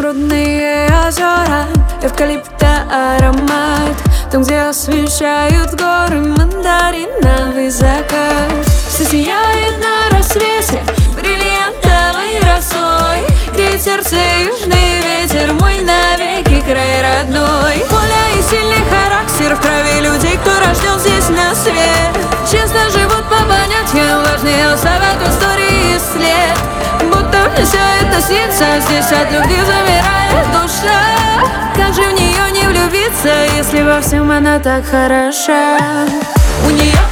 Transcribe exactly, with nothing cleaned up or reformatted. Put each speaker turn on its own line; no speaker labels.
изумрудные озера, эвкалипта аромат, там, где освещают горы мандариновый закат. Все сияет на рассвете бриллиантовой росой, греет сердце южный ветер, мой навеки край родной. Воля и сильный характер в крови людей, кто рожден здесь на свет. Честно живут по понятиям, важнее оставят в истории след. Будто мне все это снится, здесь от любви замирает душа. Как же в нее не влюбиться, если во всем она так хороша? У нее